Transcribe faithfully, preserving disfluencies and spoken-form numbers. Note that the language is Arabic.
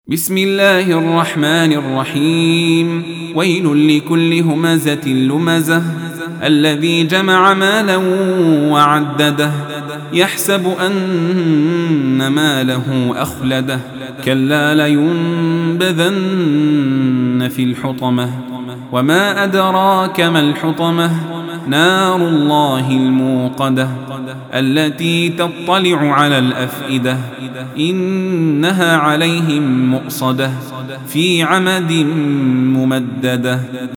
بسم الله الرحمن الرحيم. ويل لكل همزة لمزة الذي جمع مالا وعدده يحسب أن ماله أخلده كلا لينبذن في الحطمة وما أدراك ما الحطمة نار الله الموقدة التي تطلع على الأفئدة إنها عليهم مؤصدة في عمد ممددة.